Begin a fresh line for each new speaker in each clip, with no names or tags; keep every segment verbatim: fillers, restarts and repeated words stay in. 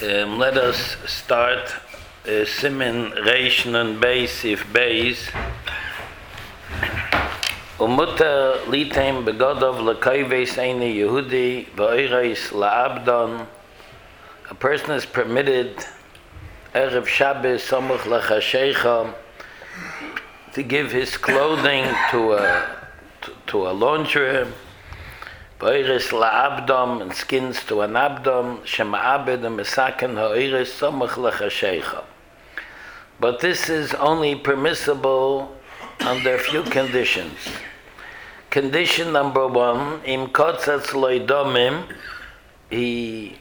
Um, let us start uh, Simin Reish Nun Beis If Beis. Umutter litem begodov lekayves eine Yehudi v'oireis la'abdon. A person is permitted Erev Shabbos Samuch Lachashecha to give his clothing to a to, to a launderer. V'oireis la'abdom, and skins to an abdom. Shema'abed and mesaken ha'oireis Samuch Lachashecha. But this is only permissible under a few conditions. Condition number one, im kotzatz loidomim, he,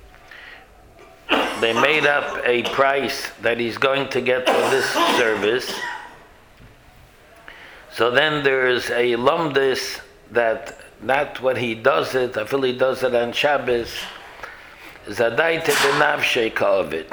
they made up a price that he's going to get for this service. So then there's a lumdis that not what he does it, I feel he does it on Shabbos, zadaite benavshei ka'ovid.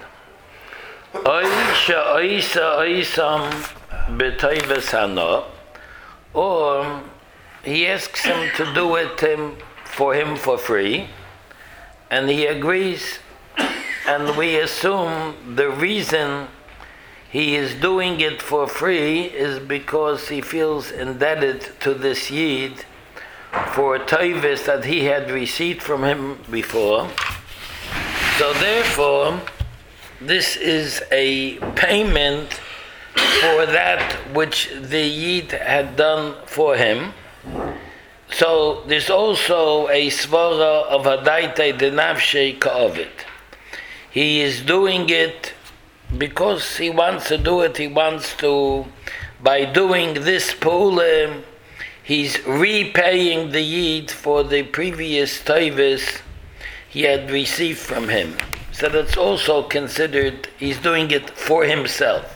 Oisha oisa oisam b'toives hano, or he asks him to do it him, for him for free, and he agrees, and we assume the reason he is doing it for free is because he feels indebted to this Yid for a toives that he had received from him before. So therefore, this is a payment for that which the Yid had done for him. So there's also a svara of hadaita denavshei ka'ovid. He is doing it because he wants to do it. He wants to, by doing this pa'ula, he's repaying the Yid for the previous toives he had received from him. So that's also considered, he's doing it for himself.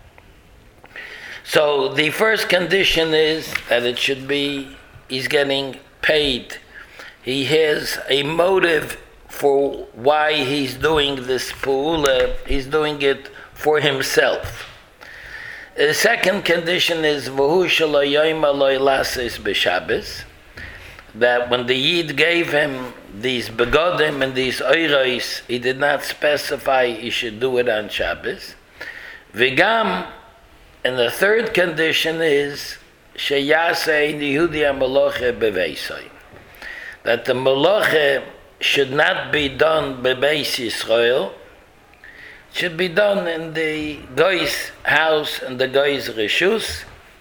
So the first condition is that it should be, he's getting paid. He has a motive for why he's doing this pu'ula. He's doing it for himself. The second condition is v'hu shelo yoyma lo ilases b'Shabbos, that when the Yid gave him these begodim and these oiros, he did not specify he should do it on Shabbos. V'gam, and the third condition is sheyaseh Yehudi HaMeloche beveisoi, that the Meloche should not be done bebeis Yisrael, should be done in the Goy's house and the Goy's reshus.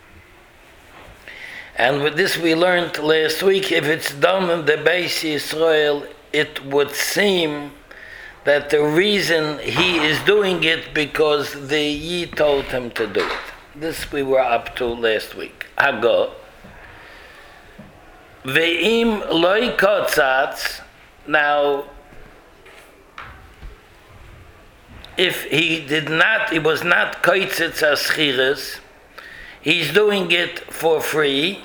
And with this we learned last week, if it's done in the Beis Yisrael, it would seem that the reason he is doing it because the Yid told him to do it. This we were up to last week. Hago. Ve'im loy kotzatz. Now, if he did not, he was not kotzitz aschiras, he's doing it for free,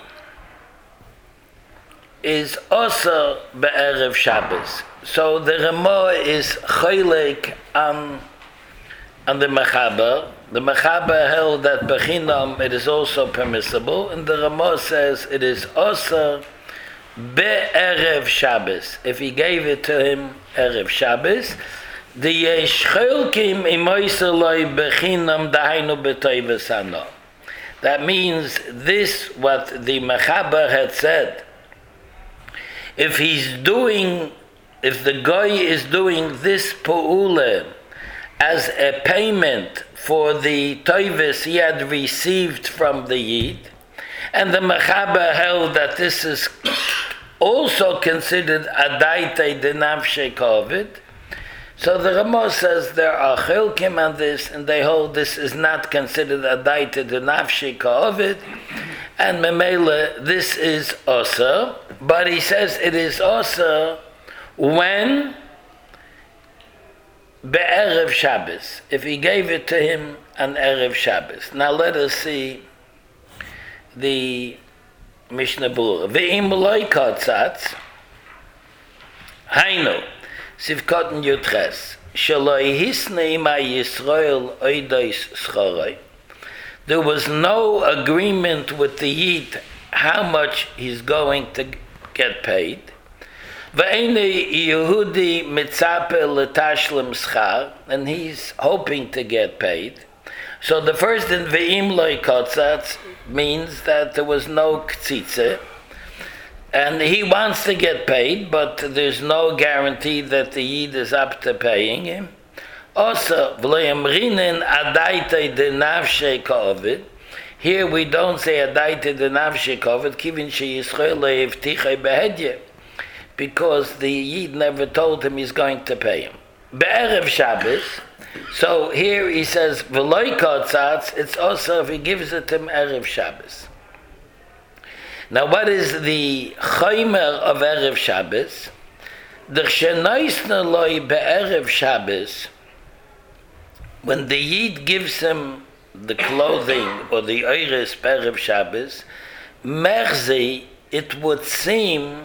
is also be'erev Shabbos. So the Ramah is choylek on, on the Mechaber. The Mechaber held that Bechinam it is also permissible, and the Ramah says it is also be'erev Shabbos. If he gave it to him erev Shabbos, the yesh cholkim imoyser loy bechinam dahainu b'toives hano. That means this, what the Mechaber had said, if he's doing, if the guy is doing this pu'ula as a payment for the toives he had received from the Yid, and the Mechaber held that this is also considered adaita denavshei ka'ovid, so the Ramah says there are chilkim on this, and they hold this is not considered adaita denavshei ka'ovid, and memela this is also, but he says it is also when be'erev Shabbos, if he gave it to him on erev Shabbos. Now let us see the Mishnah Berurah. Ve'im loy kotzatz, hainu sivkoten yutches shaloi hisnei ma Yisrael oidos schoroi. There was no agreement with the Yid how much he's going to get paid. Ve'ene Yehudi mitzape l'tashlim schar, and he's hoping to get paid. So the first in ve'im loy kotzatz means that there was no ktzitze, and he wants to get paid, but there's no guarantee that the Yid is up to paying him. Also, v'loyamrinin adaita de nafshe ka'ovid. Here we don't say adaita de nafshe ka'ovid, kivin she'yisrael le'evtichai behedye, because the Yid never told him he's going to pay him. Be'erev Shabbos, so here he says, v'loy kotzatz, it's also if he gives it to him Erev Shabbos. Now what is the chaymer of Erev Shabbos? The shenaisna loy be'erev Shabbos, when the Yid gives him the clothing or the oiris be'erev Shabbos, merzi, it would seem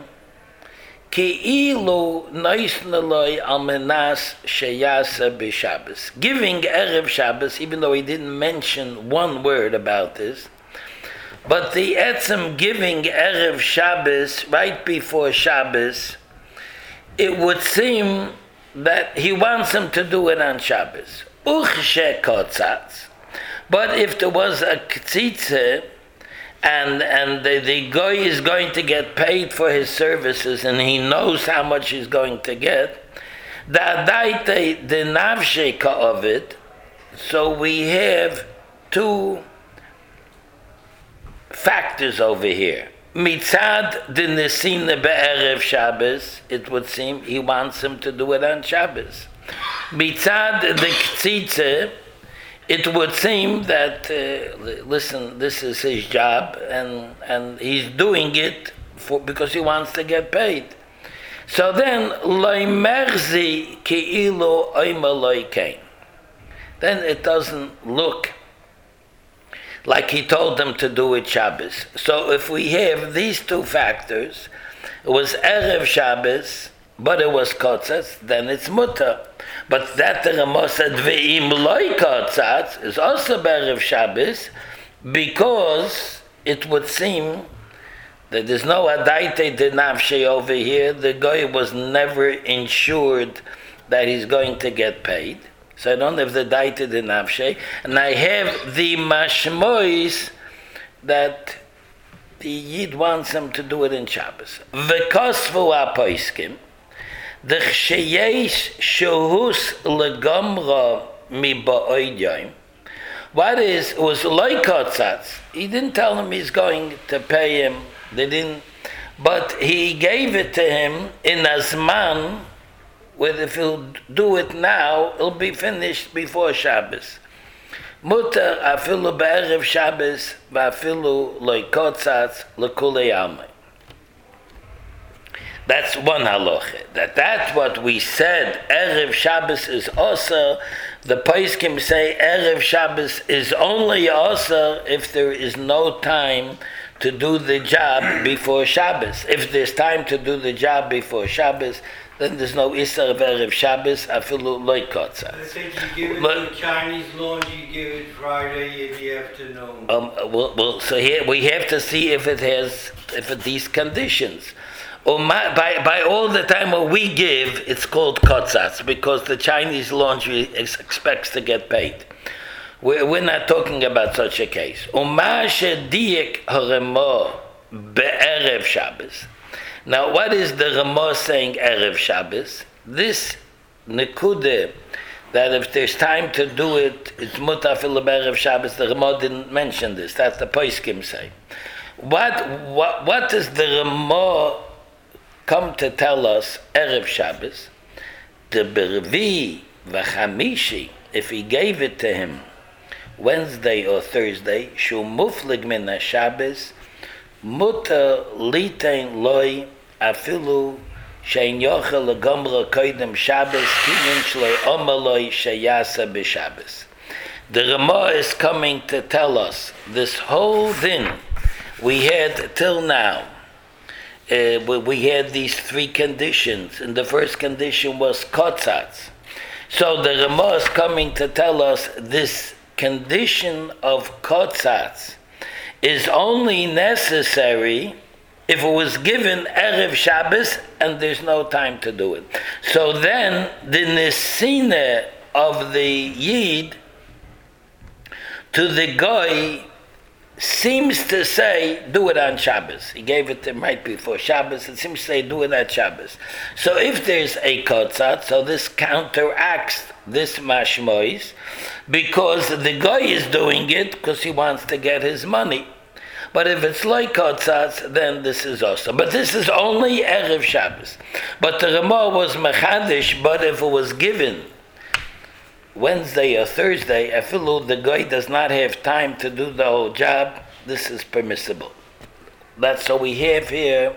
Ki'ilu naisna loy al menas sheyasa b'Shabbos. Giving Erev Shabbos, even though he didn't mention one word about this, but the etzem giving Erev Shabbos right before Shabbos, it would seem that he wants him to do it on Shabbos. Uchshe kotzatz. But if there was a ktzitze, and and the, the guy is going to get paid for his services, and he knows how much he's going to get, the adaite the navshe ka'ovid, so we have two factors over here. Mitzad the nesina be'erev Shabbos, it would seem he wants him to do it on Shabbos. Mitzad the ktzitze, it would seem that, uh, listen, this is his job, and and he's doing it for because he wants to get paid. So then, loy merzi ki'ilu oima loy kein. Then it doesn't look like he told them to do it Shabbos. So if we have these two factors, it was Erev Shabbos, but it was kotzatz, then it's mutter. But that the Ramah said ve'im loy kotzatz is also Erev Shabbos, because it would seem that there's no adaite de nafshe over here. The guy was never insured that he's going to get paid. So I don't have the daite de nafshe, and I have the mashmois that the Yid wants him to do it in Shabbos. V'kosvu apoiskim, the sheyesh shohus legamra mi ba'oidyoim. What is, it was loy kotzatz. He didn't tell him he's going to pay him. They didn't, but he gave it to him in azman, where if he'll do it now, it'll be finished before Shabbos. Mutter afilu be'erev Shabbos va'afilu loy kotzatz l'kulei almei. That's one halacha. That that's what we said. Erev Shabbos is also. The poskim say Erev Shabbos is only also if there is no time to do the job before Shabbos. If there's time to do the job before Shabbos, then there's no Isser of Erev Shabbos, afilu loy kotzatz.
I think you give it but, to Chinese laundry, you give it Friday in the afternoon.
Um, well, well, so here we have to see if it has, if it these conditions. Or my, by by all the time what we give, it's called kotzatz, because the Chinese laundry ex- expects to get paid. We're, we're not talking about such a case. Uma shediek haremo be'erev Shabbos. Now, what is the Ramah saying Erev Shabbos? This nekude, that if there's time to do it, it's mutar fil Erev Shabbos. The Ramah didn't mention this. That's the poskim say. What what what does the Ramah come to tell us Erev Shabbos? The Bervi v'chamishi, if he gave it to him Wednesday or Thursday, shu muflig min ha-Shabbos, mutar litein loy afilu shein yochel legamra koydem Shabbos kinin shloi omaloi sheyasa b'Shabbos. The Ramah is coming to tell us this whole thing we had till now. Uh, we had these three conditions, and the first condition was kotzatz. So the Ramah is coming to tell us this condition of kotzatz is only necessary if it was given Erev Shabbos and there's no time to do it. So then the Nesina of the Yid to the Goy seems to say, do it on Shabbos. He gave it to him right before Shabbos. It seems to say, do it at Shabbos. So if there's a kotzat, so this counteracts this mashmois, because the guy is doing it because he wants to get his money. But if it's like kotzat, then this is also. But this is only Erev Shabbos. But the Ramah was mechadish, but if it was given Wednesday or Thursday, afilu the guy does not have time to do the whole job, this is permissible. That's so we have here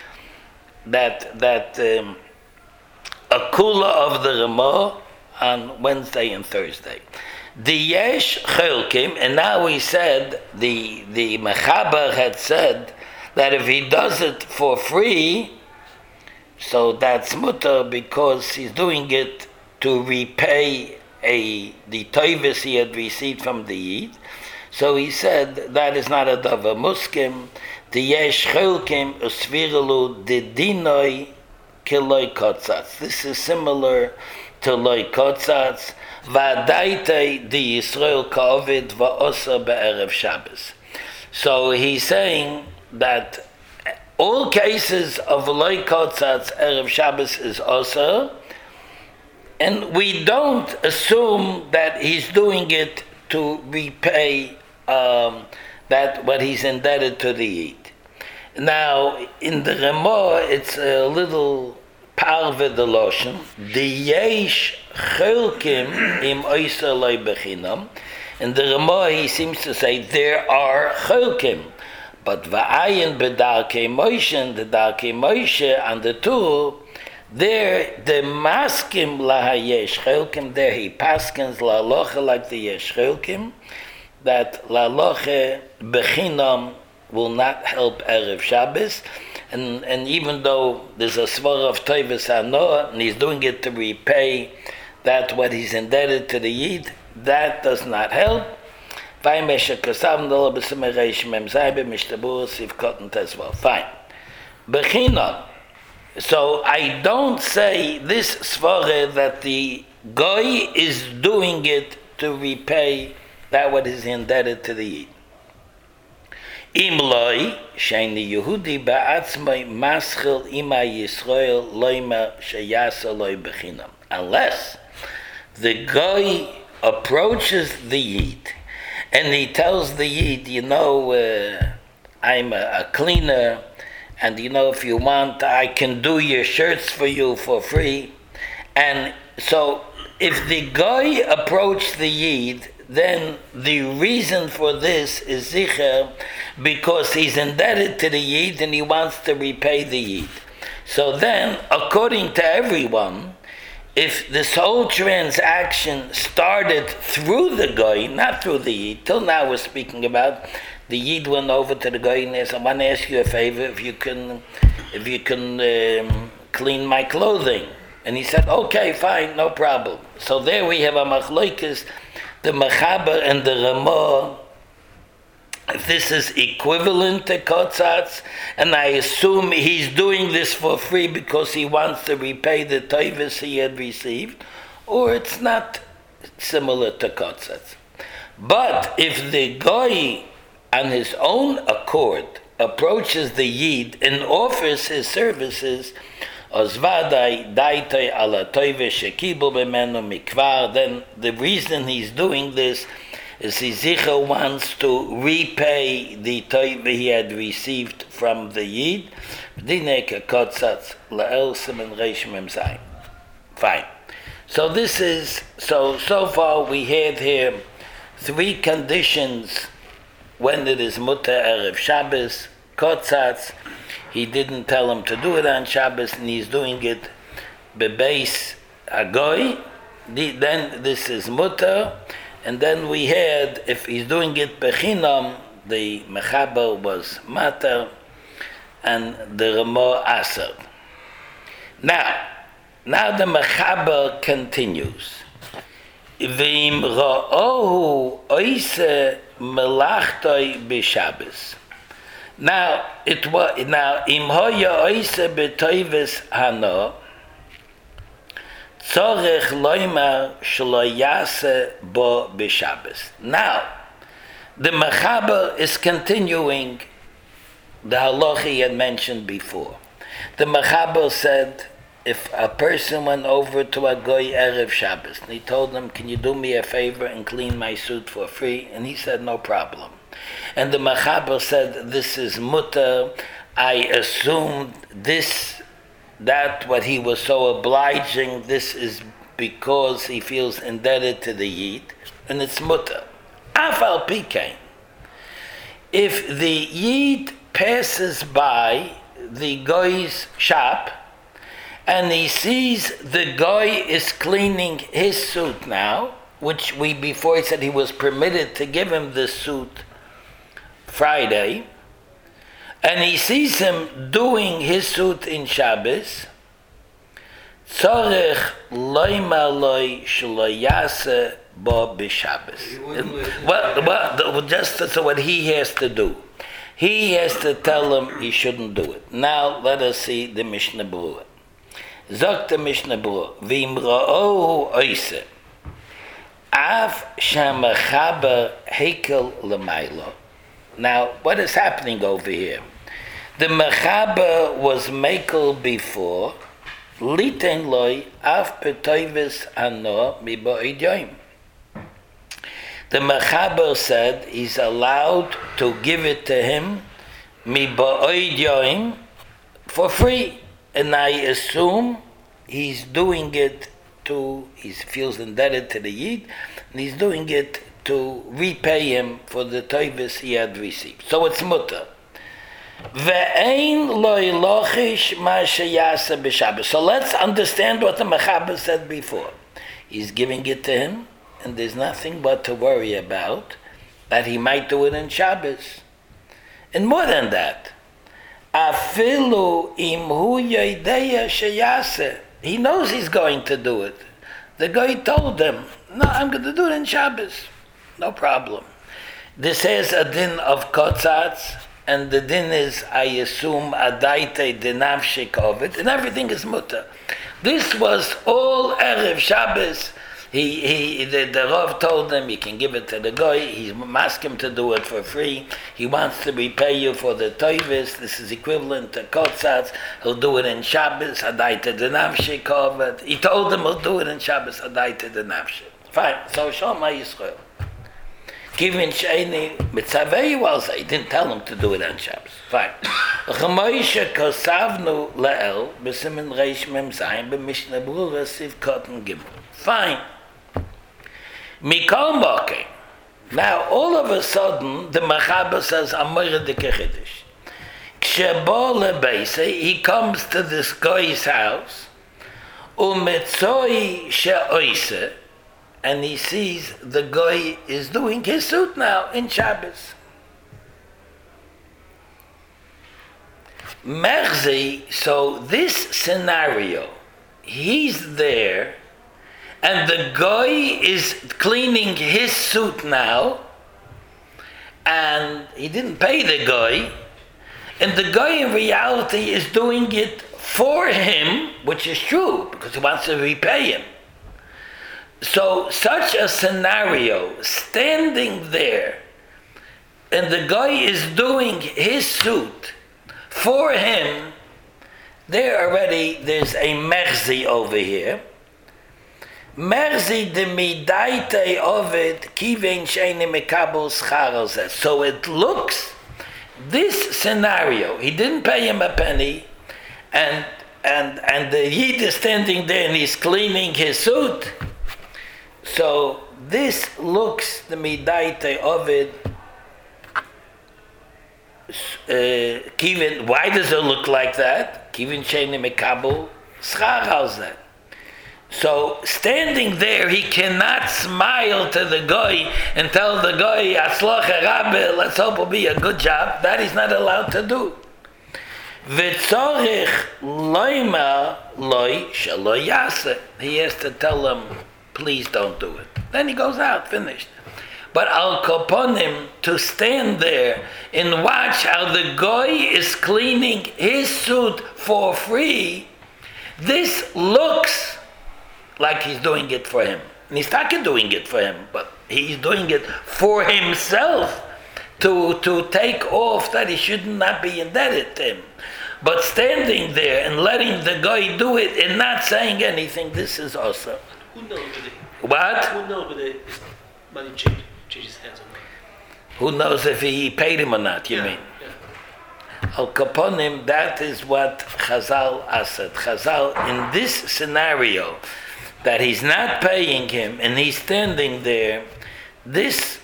that that um, a kula of the Ramah on Wednesday and Thursday. The yesh chelkim, and now we said the the mechaber had said that if he does it for free, so that's mutter because he's doing it to repay a the toivus he had received from the Yid. So he said that is not a davar muskim. The yesh chelkim usviralu the dinoi kiloi kotzatz. This is similar to loy kotzatz. Vadaite the Yisrael ka'ovid va'osa be'erev Shabbos. So he's saying that all cases of loy kotzatz erev Shabbos is also. And we don't assume that he's doing it to repay um, that what he's indebted to the Yid. Now, in the Ramah, it's a little parve de loshen. The yesh chelkim im oisa loy bechinam. In the Ramah, he seems to say there are chelkim, but va'ayin bedarkei Moshe, the darkei Moshe and the two. There, the maskim la yesh chelkim, there he paskins la loche like the yesh chelkim, that la loche bechinam will not help Erev Shabbos, and and even though there's a svara of Toivus Hanoah, and he's doing it to repay that what he's indebted to the Yid, that does not help. Fine. Bechinam. So I don't say this svara that the guy is doing it to repay that what is indebted to the Yid. Imloi sheni Yehudi ba'atzmai maschil ima Yisrael loima sheyasa loy bechinam. Unless the guy approaches the Yid and he tells the Yid, you know, uh, I'm a, a cleaner, and you know, if you want, I can do your shirts for you for free. And so if the guy approached the Yid, then the reason for this is zicher, because he's indebted to the Yid and he wants to repay the Yid. So then, according to everyone, if this whole transaction started through the guy, not through the Yid, till now we're speaking about the Yid went over to the guy and said, I want to ask you a favor, if you can if you can um, clean my clothing. And he said, okay, fine, no problem. So there we have a machlokes, the mechaber and the Ramah, if this is equivalent to kotzatz, and I assume he's doing this for free because he wants to repay the toivus he had received, or it's not similar to kotzatz. But if the guy on his own accord approaches the Yid and offers his services, then the reason he's doing this is he zicha wants to repay the toiv he had received from the Yid. Fine. So this is, so, so far we had here three conditions when it is mutter erev Shabbos, kotzatz. He didn't tell him to do it on Shabbos, and he's doing it bebeis agoy. Then this is mutter, and then we had if he's doing it bechinam, the mechaber was mater, and the Ramah aser. Now, now the mechaber continues. V'im ra'ohu oise melachtoi b'Shabbos. Now it was now im hoya oise betoives hano tzorech loimer shlo yase bo b'Shabbos. Now the Mechaber is continuing the halacha he had mentioned before. The Mechaber said, if a person went over to a goy erev Shabbos, and he told him, "Can you do me a favor and clean my suit for free?" And he said, "No problem." And the Mechaber said, "This is mutter. I assumed this, that what he was so obliging, this is because he feels indebted to the Yid, and it's mutter." Afal pikein. If the Yid passes by the goy's shop, and he sees the goy is cleaning his suit now, which we before he said he was permitted to give him the suit Friday, and he sees him doing his suit in Shabbos, tzorech loima loy shlo yase bo b'Shabbos. Well, well, just so what he has to do, he has to tell him he shouldn't do it. Now let us see the Mishnah Berurah. Zok the Mishnah Berurah, v'im ra'ohu oise, av shemechaber hekel l'maylo. Now, what is happening over here? The Mechaber was mekel before, liten loy av petoives ano mi bo'id yoim. The Mechaber said he's allowed to give it to him mi bo'id yoim for free. And I assume he's doing it to, he feels indebted to the Yid, and he's doing it to repay him for the toivus he had received. So it's mutter. Ve'ein lo ilochish ma sheyasa b'Shabbos. So let's understand what the Mechaber said before. He's giving it to him, and there's nothing but to worry about that he might do it in Shabbos. And more than that, afilu imhu yodeya sheyase. He knows he's going to do it. The guy told him, "No, I'm going to do it in Shabbos. No problem." This has a din of kotzatz, and the din is, I assume, adaite denavshik of it, and everything is mutter. This was all erev Shabbos. He, he, the, the Rav told him, you can give it to the guy. He asked him to do it for free. He wants to repay you for the toivis. This is equivalent to kotzatz. He'll do it in Shabbos. Adaita denavshik of it. He told him he'll do it in Shabbos. Adaita denavshik. Fine. So Shema Yisrael. Giving Sheini mitzavei was he didn't tell him to do it on Shabbos. Fine. Ch'moishe kosavnu le'el b'simin reish mem zayin b'mishnah berurah siv cotton gimel. Fine. Mikol moke. Now all of a sudden the Mechaber says Amora de Kechidish. Kshebo lebeise, he comes to this guy's house, umetzoi she'oise, and he sees the guy is doing his suit now in Shabbos. Merzi, so this scenario, he's there, and the guy is cleaning his suit now, and he didn't pay the guy, and the guy in reality is doing it for him, which is true, because he wants to repay him. So such a scenario, standing there, and the guy is doing his suit for him, there already, there's a merzi over here. Merzi de midaite ovid kiven sheini mekabel schar. So it looks, this scenario, he didn't pay him a penny, and and and the Yid is standing there and he's cleaning his suit. So this looks the midaite ovid kiven. Why does it look like that? Kiven sheini mekabel schar. So standing there, he cannot smile to the guy and tell the guy, "Atzlacha Rabbe, let's hope it'll be a good job." That he's not allowed to do. V'tzorich loima loy shelo yase. He has to tell him, "Please don't do it." Then he goes out, finished. But al kaponim, to stand there and watch how the guy is cleaning his suit for free, this looks like he's doing it for him. And he's not doing it for him, but he's doing it for himself to, to take off that he should not be indebted to him. But standing there and letting the guy do it and not saying anything, this is awesome.
Who knows whether
What?
Who knows whether his money changed, changed his hands or not?
Who knows if he paid him or not, you
yeah,
mean?
Yeah.
Al kaponim, that is what Chazal said. Chazal, in this scenario, that he's not paying him and he's standing there, this,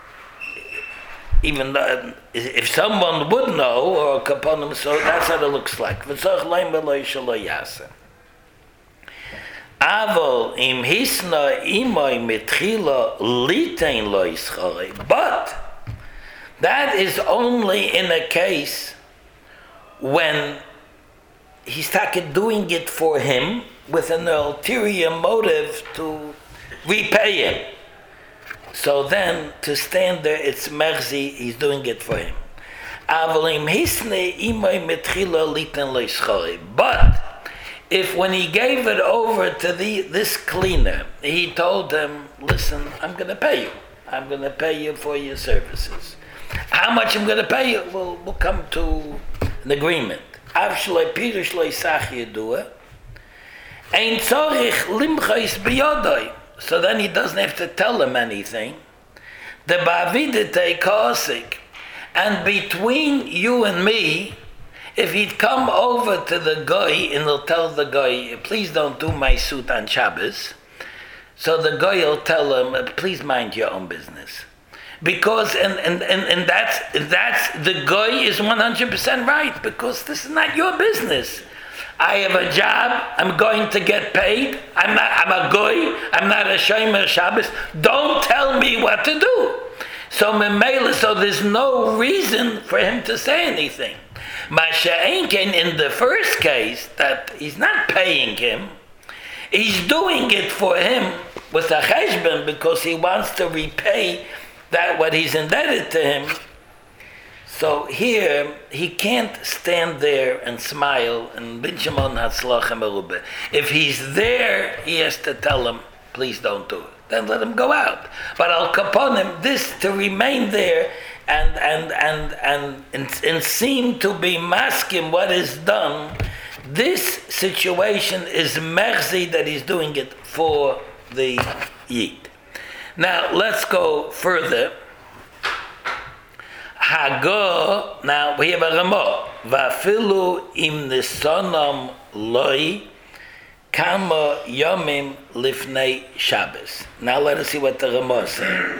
even though, if someone would know, or kaponim, so that's what it looks like. Avol im hisna imoy mitchila litein lo ischare. But that is only in a case when he started doing it for him with an ulterior motive to repay him. So then, to stand there, it's merzi, he's doing it for him. Avol im hisna imoy mitchila litein lo ischare. But if when he gave it over to the this cleaner, he told him, listen, I'm going to pay you. I'm going to pay you for your services. How much I'm going to pay you? We'll, we'll come to an agreement. So then he doesn't have to tell him anything. The ba'avidite kosik. And between you and me, if he'd come over to the guy and he'll tell the guy, please don't do my suit on Shabbos, so the guy will tell him, please mind your own business. Because, and, and, and, and that's, that's, the guy is one hundred percent right, because this is not your business. I have a job, I'm going to get paid, I'm not, I'm a guy, I'm not a shomer Shabbos, don't tell me what to do. So, so there's no reason for him to say anything. Masha'enken, in the first case, that he's not paying him, he's doing it for him with a cheshbon because he wants to repay that what he's indebted to him. So here, he can't stand there and smile and binshimon hatzlachem merubah. If he's there, he has to tell him, please don't do it. Then let him go out. But al kaponim, this to remain there and and and and and, and seem to be masking what is done, this situation is merzi that he's doing it for the yid. Now let's go further. Hago, now we have a Ramah. Vafilu im nisonam loi kama yomim lifnei Shabbos. Now let us see what the Ramah says.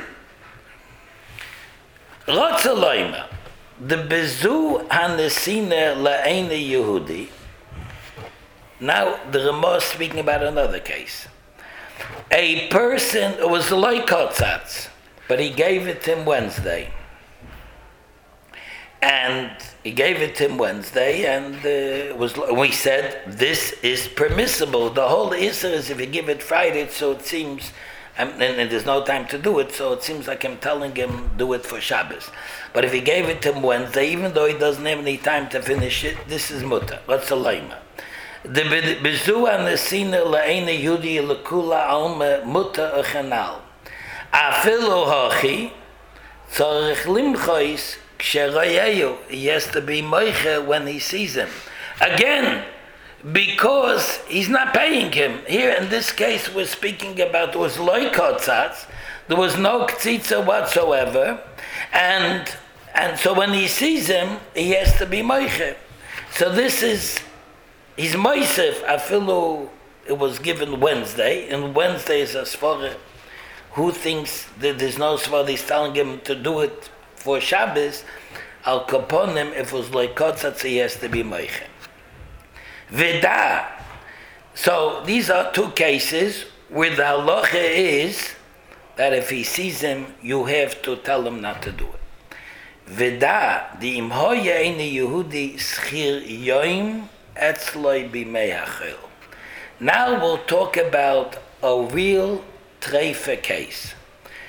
Rotzaloima, the bezu hanesine la'ene Yehudi. Now the Ramah is speaking about another case. A person, it was a loikotzatz, but he gave it to him Wednesday. And he gave it to him Wednesday, and uh, it was. We said this is permissible. The whole issue is if you give it Friday, so it seems, and, and there's no time to do it, so it seems like I'm telling him do it for Shabbos. But if he gave it to him Wednesday, even though he doesn't have any time to finish it, this is mutter. What's a laima? The bezu anesina la'ene yudi lekula alma mutter achanal. Afilu hachi tzarich limchois. He has to be moiche when he sees him. Again, because he's not paying him. Here in this case we're speaking about there was loikotzatz, there was no ktzitza whatsoever, and and so when he sees him, he has to be moiche. So this is, he's moisef, afilu, it was given Wednesday, and Wednesday is a svara. Who thinks that there's no svara, he's telling him to do it for Shabbos, al kaponim, if it was like kotzatz, he has to be moichem. Veda. So these are two cases where the halacha is that if he sees him, you have to tell him not to do it. Veda, the imhoya ene Yehudi schir yoim etzloi bimei hachil. Now we'll talk about a real treifa case.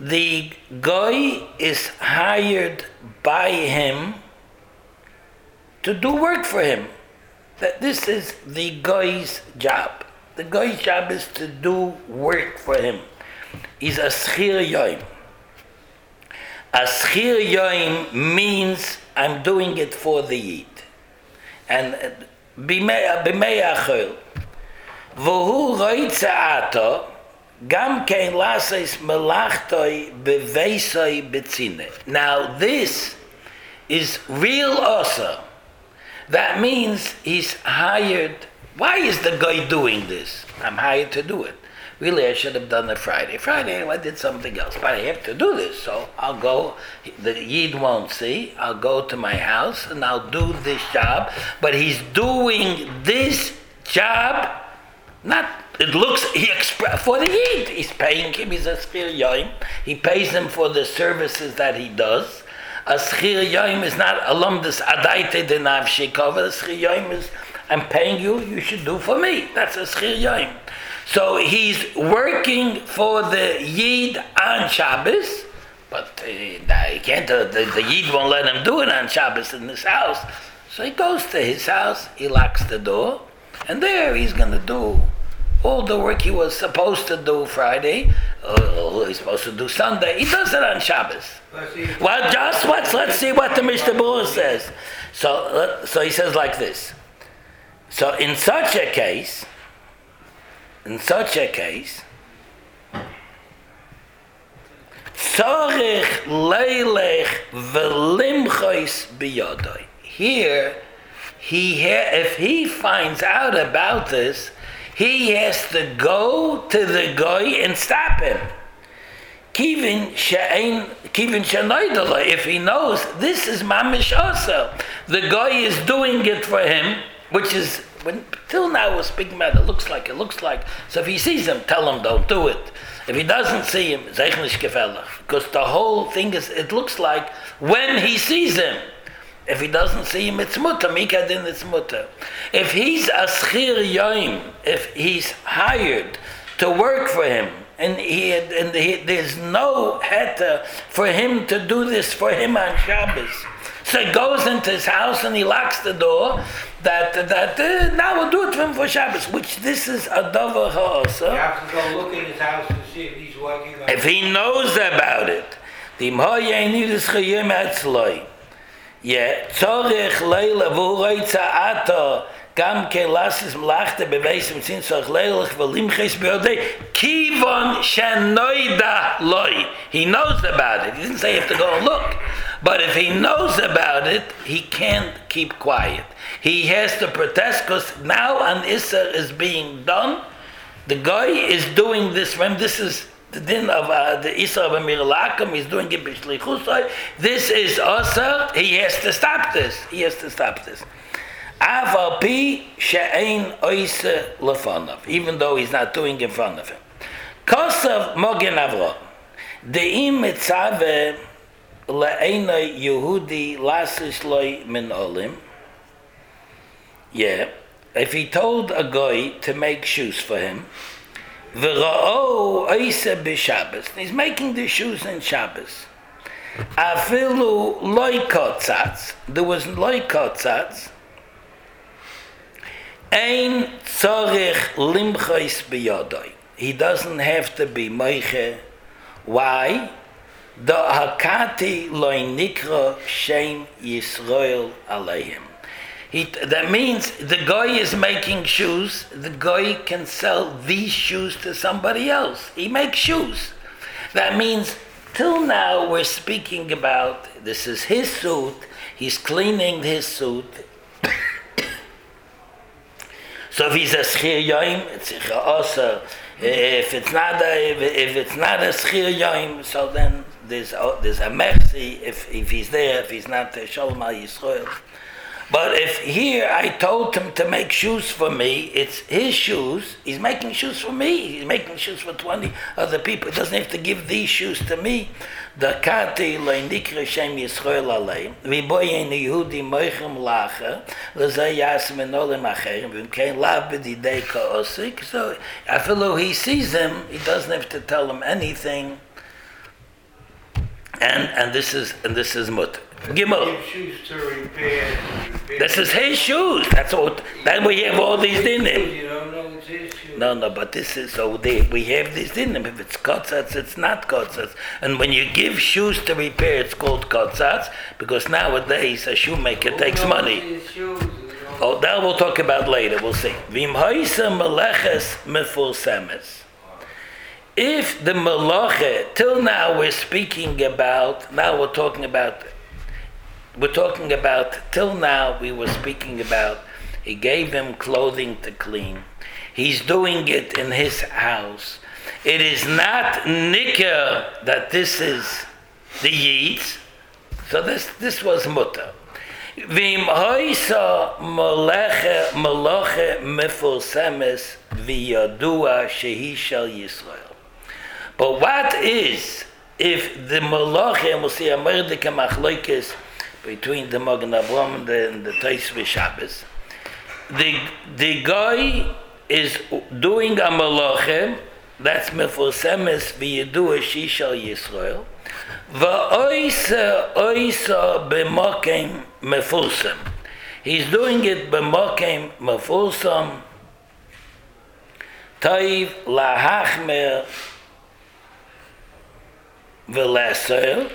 the guy is hired by him to do work for him. That this is the guy's job. The guy's job is to do work for him. He's a schir yoim. A schir yoim means I'm doing it for the yid. And b'mei achol. V'hu roitze ato, gam kein lases melachtoi beveisoi betzine. Now this is real also. That means he's hired. Why is the guy doing this? I'm hired to do it. Really, I should have done it Friday. Friday, I did something else, but I have to do this, so I'll go. The Yid won't see. I'll go to my house and I'll do this job. But he's doing this job, not. It looks he expre- for the Yid. He's paying him. He's a schir yoim. He pays him for the services that he does. A schir yoim is not alumdus adaite denav shikova. A schir yoim is I'm paying you. You should do for me. That's a schir yoim. So he's working for the Yid on Shabbos, but uh, he can't. Uh, the, the Yid won't let him do it on Shabbos in his house. So he goes to his house. He locks the door, and there he's going to do all the work he was supposed to do Friday. Uh, he's supposed to do Sunday. He does it on Shabbos. Well, just what? Let's see what the Mishnah Berurah says. So, uh, so he says like this. So in such a case, in such a case, tzorich leilech v'limchois biyodoi. Here, he ha- if he finds out about this, he has to go to the guy and stop him. Kivin she'ein, kivin she'noidala. If he knows this is mamish also, the guy is doing it for him, which is when till now we're speaking about it looks like it looks like. So if he sees him, tell him don't do it. If he doesn't see him, zeich nicht gefällig, because the whole thing is it looks like when he sees him. If he doesn't see him, it's mutter. Mikadin, it's mutter. If he's a schir yoim, if he's hired to work for him, and he and he, there's no heter for him to do this for him on Shabbos, so he goes into his house and he locks the door. That that uh, now we'll do it for him for Shabbos, which this is a davar ha'asa.
You have to go look in his house to see if he's working on
If he knows about it, the imhoyeni l'schiyim etzloi. Yeah, tzorich leila v'ureitza ato gam ke lasis mlachte beveisim sin tzorich leilach v'limches beodei kivon shenoida loi. He knows about it. He didn't say you have to go and look. But if he knows about it, he can't keep quiet. He has to protest because now an Isser is being done. The guy is doing this for him. This is the din of uh, the Isser of Amir Lakim. He's doing it b'shlichusay. This is Asar. He has to stop this. He has to stop this. Aval pi she'ein oise lefonav. Even though he's not doing it in front of him. Kosav mogen avro. De'im mitzaveh le'enai Yehudi lasis loy min olim. Yeah, if he told a guy to make shoes for him, v'ra'o oise b'Shabbos, he's making the shoes in Shabbos. Afilu loy kotzatz, there was loy kotzatz. Ein tzorich limchois b'yodoi. He doesn't have to be meiche. Why? The hakati loy nikra shem Yisrael aleihim. He, that means the guy is making shoes. The guy can sell these shoes to somebody else. He makes shoes. That means till now we're speaking about this is his suit. He's cleaning his suit. So if he's a schir yoim, it's also if it's not a if, if it's not a schir yoim, so then there's a, there's a mercy if if he's there. If he's not there, Shalom al Yisrael. But if here I told him to make shoes for me, it's his shoes. He's making shoes for me. He's making shoes for twenty other people. He doesn't have to give these shoes to me. The kati le'nikra shem Yisrael alei. V'boyen Yehudi moichem lacha. L'zay yasim enolim acherim. V'imkein lav b'didei ka'osik. So, after he sees him, he doesn't have to tell him anything. and and this is and this is mutter. Gimel.
Give shoes to repair. to repair.
This is his shoes. That's what. That we have all these dinim.
You don't know it's his shoes.
No, no, but this is so they, we have these dinim. If it's kotzatz, it's not kotzatz. And when you give shoes to repair, it's called kotzatz because nowadays a shoemaker
Who
takes
knows
money.
his shoes? You know?
Oh, that we'll talk about later. We'll see. Vim hoisa meleches mefulsemes. If the melache, till now we're speaking about. Now we're talking about. We're talking about, till now we were speaking about, he gave him clothing to clean. He's doing it in his house. It is not nicker that this is the yitz. So this this was mutter. Vim hoisa meleche melache mefulsemes v'yadua shehi shel Yisrael. But what is if the melache, and we'll see a merdike machloikis between the Magen Avraham and the, and the Tosfos Shabbos, the the guy is doing a malacha that's mefulsemes v'yadua shehi shel Yisrael. Va'oisa oisa b'makom mefulsem. He's doing it b'makom mefulsem. Toiv lahachmer v'leser.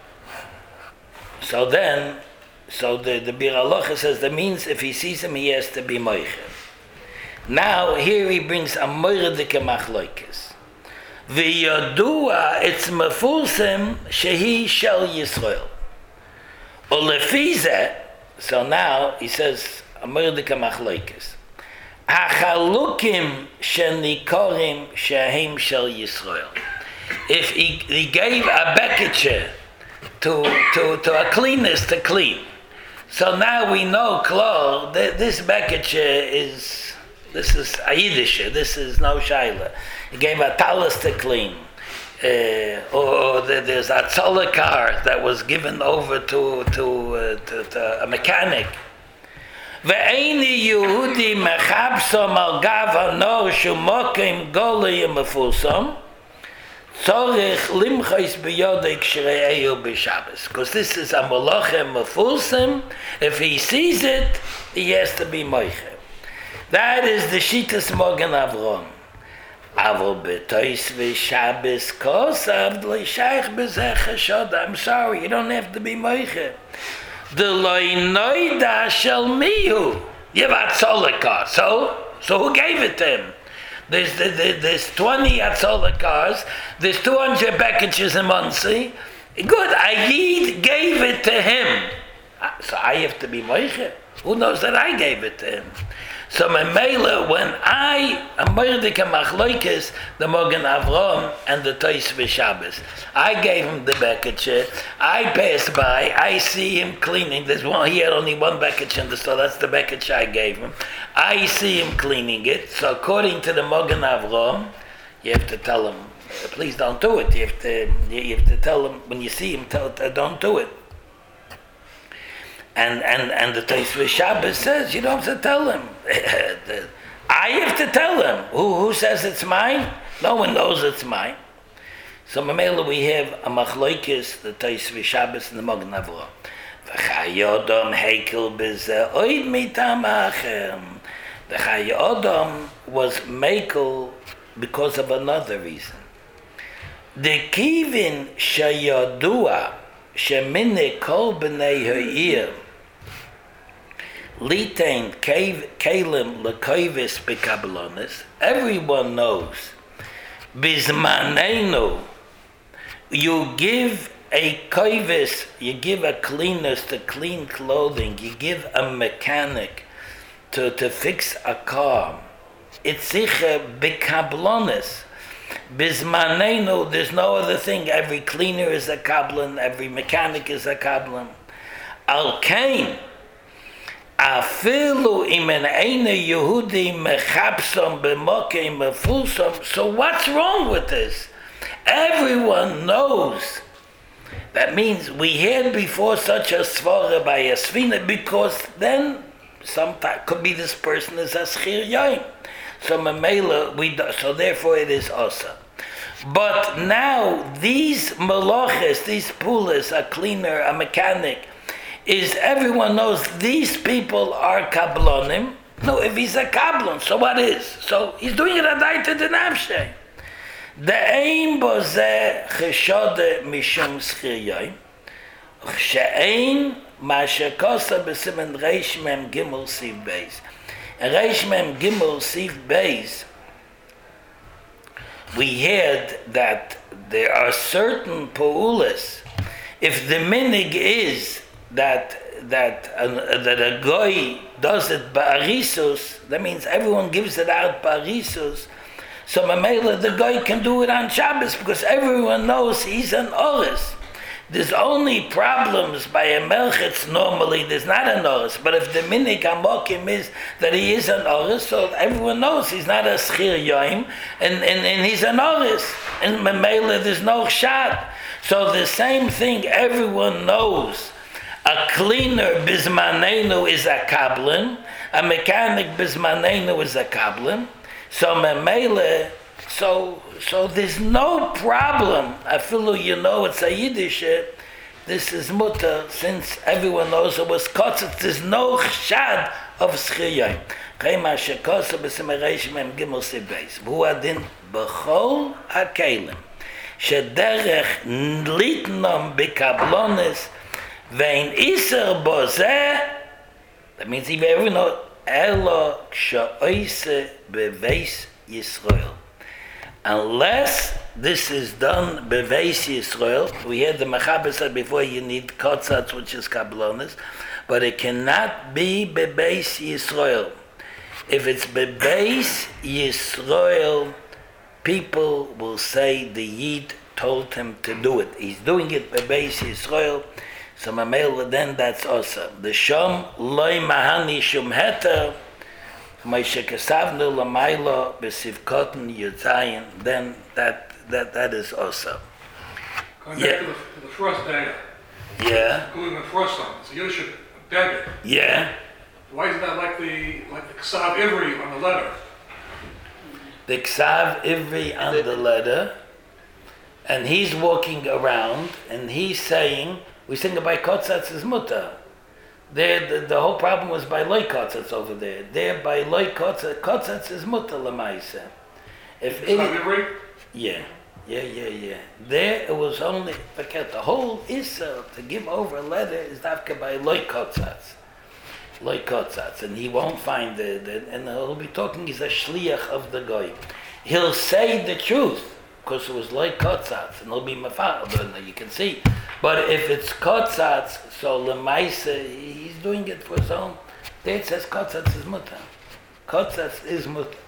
So then, so the the Bir Halacha says that means if he sees him, he has to be moicher. Now here he brings a moirdike machloikis. V'yadua it's mefulsem shehi shel Yisrael. Ulefize, so now he says a moirdike machloikis. Hachalukim shenikorim shehem shel Yisrael. If he, he gave a beketche to to to a cleaners to clean. So now we know, Klar, that this beketche is, this is a Yiddish, this is no shaila. He gave a talis to clean. Uh, or, or there's a tzollah car that was given over to to, uh, to, to a mechanic. Ve'eni Yehudi mechabsom al gav hanor shumokim golei mefulsam. Tzorich limchais b'yodei k'shrei'ehu b'Shabbos. Because this is a malacha mefulsem. If he sees it, he has to be moicher. That is the Shitas Magen Avraham. Avol b'Tosfos Shabbos kosav l'shaych b'zeh chashod. I'm sorry, you don't have to be moicher. The loy noida shel mihu. You have atzolika. So, so who gave it to him? There's, there's twenty Atzola cars, there's two hundred packages in Muncie. Good, Ayid gave it to him. So I have to be moicher. Who knows that I gave it to him? So Memela, when I, a Mordecai Machloikis, the Magen Avraham and the Tosfos Shabbos, I gave him the package. I pass by, I see him cleaning. There's one, he had only one package in the store, that's the package I gave him. I see him cleaning it. So according to the Magen Avraham, you have to tell him, please don't do it. You have to, you have to tell him, when you see him, tell, don't do it. And and and the Tosfos Shabbos says you don't have to tell him. I have to tell him. Who who says it's mine? No one knows it's mine. So Mamela we have a machloikis, the Tosfos Shabbos and the Magen Avraham. V'chayodam heikel b'zeh oid mitam achem. The Chayodam was mekel because of another reason. The kivin sheyadua shemine kol b'nei ha'ir litain kalim lekoivis b'kablonis. Everyone knows. Bizmanenu, you give a koivis, you give a cleaners to clean clothing, you give a mechanic to, to fix a car. It's sicher b'kablonis. Bizmanenu, there's no other thing. Every cleaner is a kablan, every mechanic is a kablan. Al kain, afilu imen eine Yehudi mechapsom b'mokei mefulsom. So what's wrong with this? Everyone knows. That means we had before such a svara by a svina, because then sometimes could be this person is a schir yain. So Mamela, we do, so therefore it is asa. But now these malachas, these pulas, a cleaner, a mechanic, is everyone knows these people are kablonim. No, if he's a kablon, so what is? So he's doing it adaita denavshe. The aim bozeh cheshode mishum schiryoy, she'ein ma shekosa b'simen reish mem gimel siv beis. And reish mem gimel siv beis, we heard that there are certain poulas. If the minig is that that uh, that a goy does it ba'arisus, that means everyone gives it out ba'arisus. So mamela, the goy can do it on Shabbos because everyone knows he's an oris. There's only problems by a melchitz normally. There's not an oris, but if the minig amokim is that he is an oris, so everyone knows he's not a schir yoim, and, and, and he's an oris. And mamela, there's no shad. So the same thing, everyone knows. A cleaner bismanenu is a kablin, a mechanic bismanenu is a kablin. So memele, so so there's no problem. I feel you know it's a Yiddish. This is mutter since everyone knows it was kotzet. There's no chshad of schiyah. Chema shekosa b'simereish mem gimel sibeis. V'hu adin b'chol hakelim shederech litnom b'kablonis vein iser bozeh. That means if everyone knows elo kshoise beveis Yisrael. Unless this is done beveis Yisrael, we had the Mechaber said before you need kotzatz, which is kablonis, but it cannot be beveis Yisrael. If it's beveis Yisrael, people will say the Yid told him to do it. He's doing it beveis Yisrael, so mamela then that's awesome. The shom loy mahani shum heter, then that that that is also.
Going
Yeah.
back to the, to the first dagger.
Yeah.
Going the first one. It's a Yiddish dagger.
Yeah.
Why isn't that like the like the Ksav Ivri on the letter?
The Ksav Ivri on the letter, and he's walking around and he's saying, we sing about Kotzatz is mutter. There, the, the whole problem was by loy kotzatz over there. There, by loy kotzatz, kotzatz is mutter lemaisa. If it,
Ksav Ivri?
yeah, yeah, yeah, yeah. There, it was only forget the whole issa to give over a letter is dafka by loy kotzatz, loy kotzatz, and he won't find the, the and he'll be talking. He's a shliach of the goy. He'll say the truth because it was loy kotzatz, and he'll be mafal. You can see. But if it's kotzatz, so lemaisa, he's doing it for his own. There it says kotzatz is mutter. Kotzatz is mutter.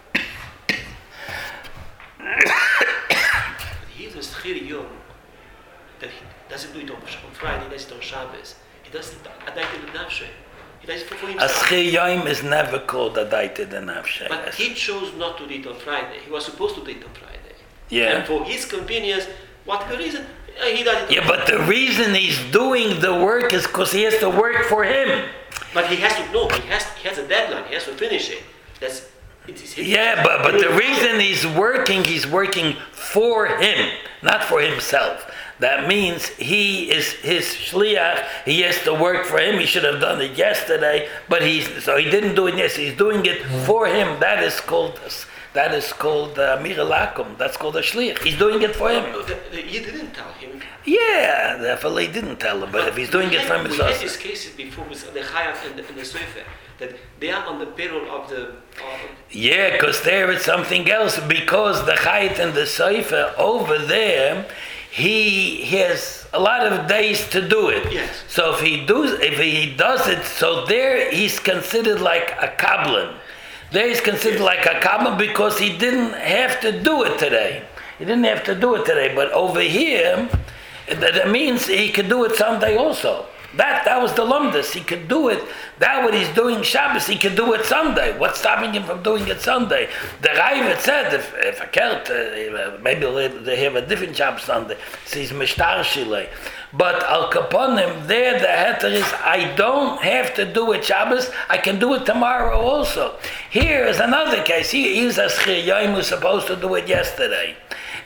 He is a schir yom that he doesn't do it on, on Friday, he does it on Shabbos. He does it at night in the nafshe. He does it for, for
A
himself.
schir yom is never called a daita de nafshe.
But he chose not to do it on Friday. He was supposed to do it on Friday.
Yeah.
And for his convenience, what the reason? Uh, He does it.
Yeah, but the reason he's doing the work is because he has to work for him.
But he has to know. He has. He has a deadline. He has to finish it. That's. It is his.
Yeah, but, but the reason he's working, he's working for him, not for himself. That means he is his shliach. He has to work for him. He should have done it yesterday, but he's so he didn't do it yesterday. He's doing it for him. That is called that is called uh, miralakum. That's called a shliach. He's doing it for him.
No, the, the, you didn't tell him.
Yeah, the fellow didn't tell him, but if he's doing
we
it
had,
for him,
we
it's
had
also.
these cases before with the Chayat and the, and the Sofer that they are on the payroll of the. Of,
Yeah, because there it's something else. Because the chayit and the seifer over there, he has a lot of days to do it.
Yes.
So if he does, if he does it, so there he's considered like a kablan. There he's considered like a kablan because he didn't have to do it today. He didn't have to do it today. But over here, that that means he could do it someday also. That that was the lumdus. He could do it. That what he's doing Shabbos, he could do it Sunday. What's stopping him from doing it Sunday? The Raivet said if if a kelt, uh, maybe they have a different job Sunday. So he's mishtar shilei. But al kaponim there the heter is I don't have to do it Shabbos. I can do it tomorrow also. Here is another case. He is a schir yom who's supposed to do it yesterday.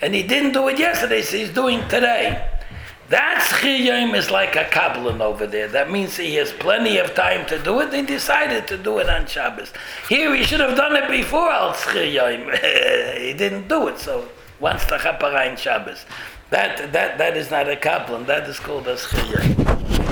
and he didn't do it yesterday, so he's doing today. That Schir Yom is like a Kabbalah over there. That means he has plenty of time to do it, and decided to do it on Shabbos. Here he should have done it before Al Schir Yom. He didn't do it, so wants to Chapara in Shabbos. That, that, that is not a Kabbalah, that is called a Schir Yom.